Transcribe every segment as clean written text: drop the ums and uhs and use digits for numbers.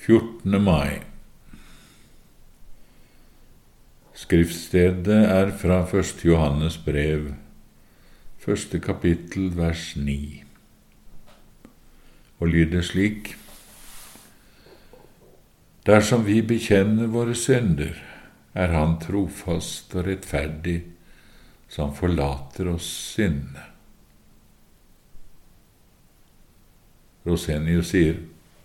14. mai. Skriftstedet er fra 1. Johannes brev, 1. kapittel, vers 9, og lyder slik: Dersom vi bekjenner våre synder, er han trofast og rettferdig, som forlater oss syndene. Rosenius sier: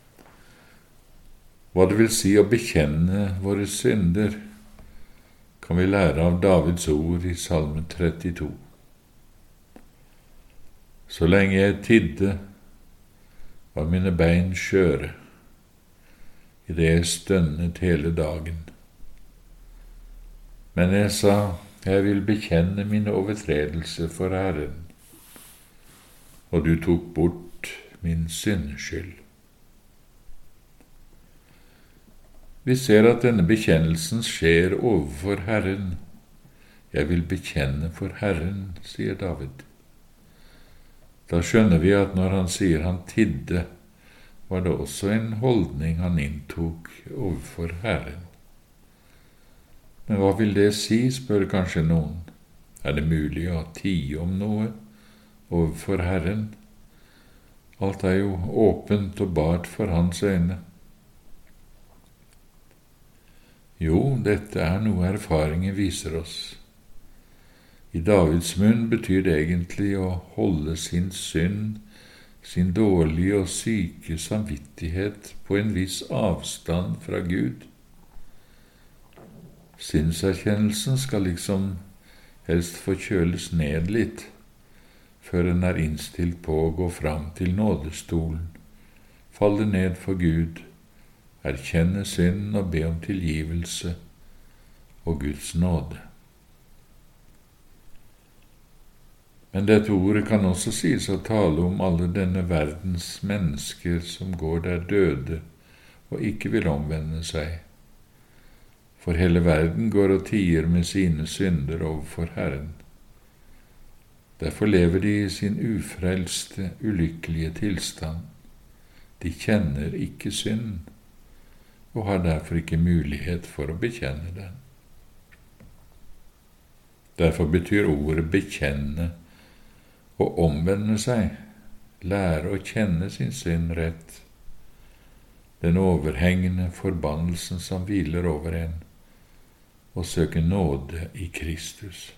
hva det vil si å bekjenne våre synder, kan vi lære av Davids ord i Salme 32. Så lenge jeg tidde, var mine bein skjøre, i det jeg stønnet hele dagen. Men jeg sa, jeg vil bekjenne mine overtredelser for Herren, og du tok bort min syndeskyld. Vi ser at denne bekjennelsen skjer overfor Herren. Jeg vil bekjenne for Herren, sier David. Da skjønner vi at når han sier han tidde, var det også en holdning han inntok overfor Herren. Men hva vil det si, spør kanskje noen. Er det mulig å tie om noe overfor Herren? Alt er jo åpent og bart for hans øyne. Jo, dette er noe erfaringen viser oss. I Davids munn betyr det egentlig å holde sin synd, sin dårlige og syke samvittighet på en viss avstand fra Gud. Synserkjennelsen skal liksom helst forkjøles ned litt, før en er innstilt på å gå fram til nådestolen, falle ned for Gud, erkjenne synd og be om tilgivelse og Guds nåde. Men dette ordet kan også sies å tale om alle denne verdens mennesker som går der døde og ikke vil omvende seg. For hele verden går og tier med sine synder overfor Herren. Derfor lever de i sin ufrelste, ulykkelige tilstand. De kjenner ikke synd, og har derfor ikke mulighet for å bekjenne den. Derfor betyr ordet bekjenne å omvende seg, lære å kjenne sin synd rett, den overhengende forbannelsen som hviler over en, og søke nåde i Kristus.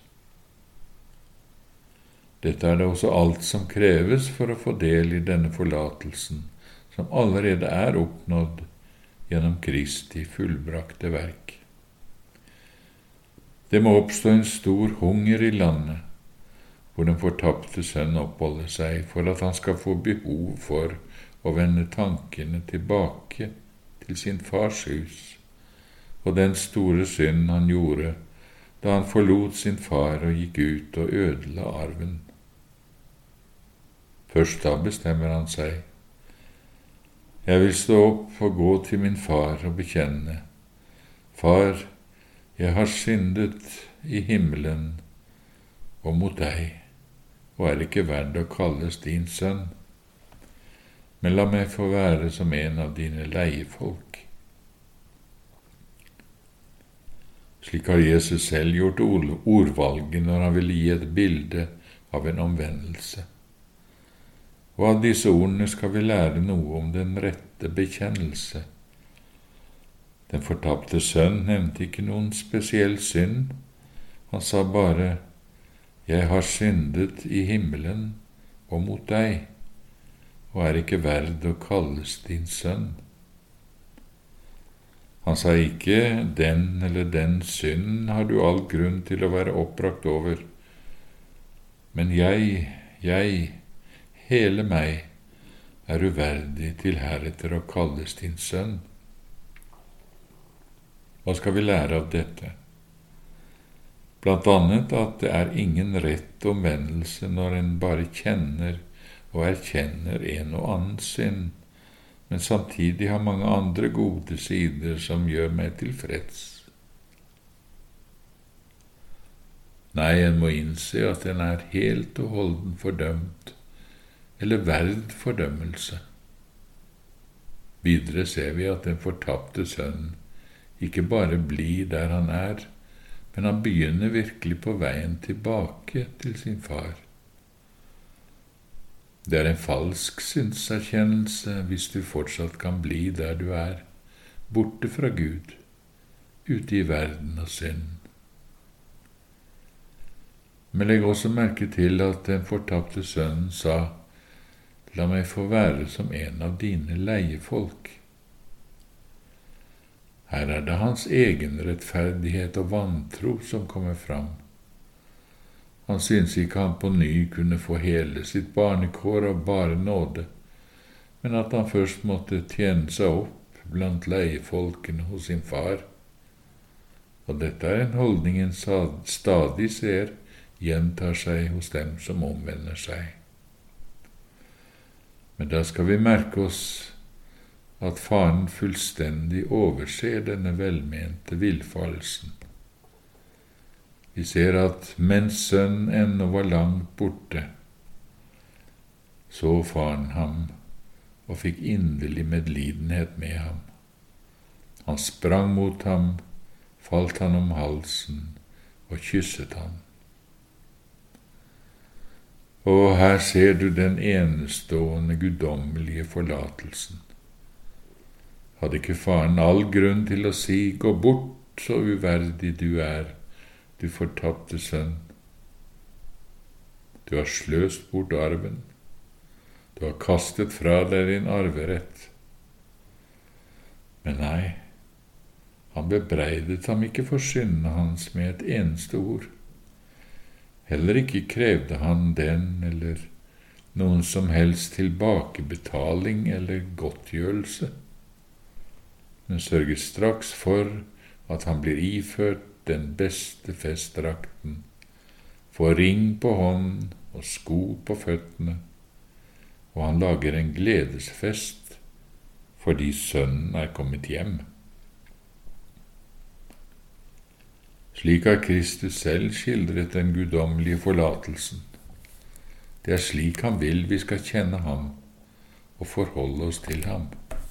Dette er det også alt som kreves for å få del i denne forlatelsen, som allerede er oppnådd gjennom Kristi fullbrakte verk. Det må oppstå en stor hunger i landet, hvor den fortapte sønn oppholder seg, for at han skal få behov for å vende tankene tilbake til sin fars hus, og den store synd han gjorde da han forlot sin far og gikk ut og ødela arven. Først da bestemmer han seg: jeg vil stå opp og gå til min far og bekjenne: Far, jeg har syndet i himmelen og mot deg, og er ikke verd å kalles din sønn. Men la meg få være som en av dine leiefolk. Slik har Jesus selv gjort ordvalget når han ville gi et bilde av en omvendelse. Og av disse ordene skal vi lære noe om den rette bekjennelse. Den fortapte sønn nevnte ikke noen spesiell synd. Han sa bare: jeg har syndet i himmelen og mot deg, og er ikke verd å kalles din sønn. Han sa ikke: den eller den synden har du all grunn til å være oppbrakt over, men jeg, hele meg, er uverdig til heretter å kalles din sønn. Hva skal vi lære av dette? Blant annet at det er ingen rett omvendelse når en bare kjenner og erkjenner en og annen synd, men samtidig har mange andre gode sider som gjør meg tilfreds. Nei, en må innse at en er helt og holden fordømt, eller verd fordømmelse. Videre ser vi at den fortapte sønnen ikke bare blir der han er, men han begynner virkelig på veien tilbake til sin far. Det er en falsk synserkjennelse hvis du fortsatt kan bli der du er, borte fra Gud, ute i verden og synd. Men legg også merke til at den fortapte sønnen sa, «La meg få være som en av dine leiefolk». Her er det hans egen rettferdighet og vantro som kommer fram. Han synes ikke han på ny kunne få hele sitt barnekår av bare nåde, men at han først måtte tjene seg opp blant leiefolkene hos sin far. Og dette er en holdning en stadig ser gjentar seg hos dem som omvender seg. Men da skal vi merke oss at faren fullstendig overser denne velmente villfarelsen. Vi ser at mens sønnen ennå var langt borte, så faren ham og fikk inderlig medlidenhet med ham. Han sprang mot ham, falt han om halsen og kysset ham. Og her ser du den enestående guddommelige forlatelsen. Hadde ikke faren all grunn til å si, «Gå bort, så uverdig du er, du fortapte sønn. Du har sløst bort arven. Du har kastet fra deg din arverett.» Men nei, han bebreidet ham ikke for syndene hans med et eneste ord. Heller ikke krevde han den eller noen som helst tilbakebetaling eller godtgjørelse, men sørget straks for at han blir iført den beste festdrakten, får ring på hånden og sko på føttene, og han lager en gledesfest fordi sønnen er kommet hjem. Slik har Kristus selv skildret den guddommelige forlatelsen. Det er slik han vil vi skal kjenne ham og forholde oss til ham.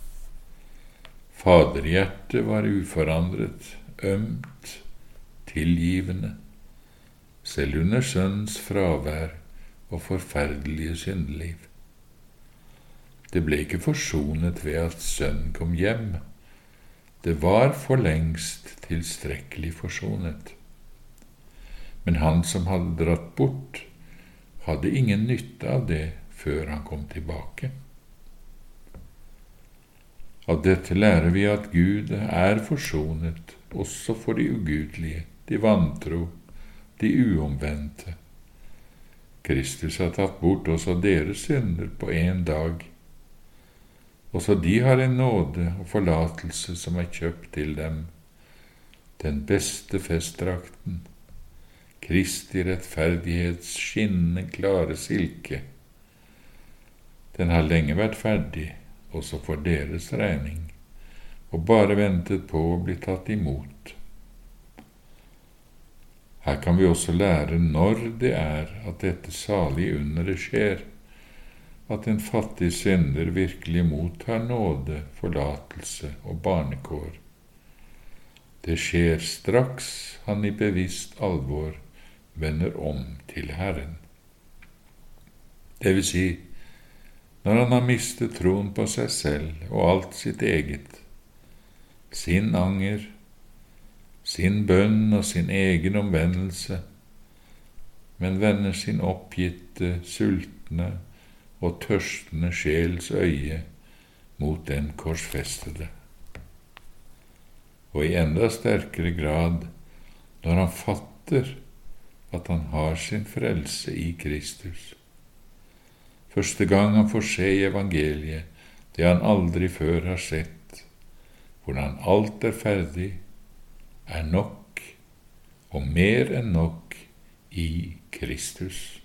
Faderhjertet var uforandret, ømt, tilgivende, selv under sønnens fravær og forferdelige syndeliv. Det ble ikke forsonet ved at sønnen kom hjem. Det var for lengst tilstrekkelig forsonet. Men han som hadde dratt bort, hadde ingen nytte av det før han kom tilbake. Av dette lærer vi at Gud er forsonet også for de ugudelige, de vantro, de uomvendte. Kristus har tatt bort også deres synder på en dag. Også de har en nåde og forlatelse som er kjøpt til dem, den beste festdrakten, Kristi rettferdighets skinnende klare silke. Den har lenge vært ferdig, også for deres regning, og bare ventet på å bli tatt imot. Her kan vi også lære når det er at dette salige underet skjer, at en fattig synder virkelig mottar nåde, forlatelse og barnekår. Det skjer straks han i bevisst alvor vender om til Herren. Det vil si, når han har mistet troen på seg selv og alt sitt eget, sin anger, sin bønn og sin egen omvendelse, men vender sin oppgitte, sultne og tørstende sjels øye mot den korsfestede. Og i enda sterkere grad når han fatter at han har sin frelse i Kristus. Første gang han får se i evangeliet det han aldri før har sett, hvordan alt er ferdig, er nok og mer enn nok i Kristus.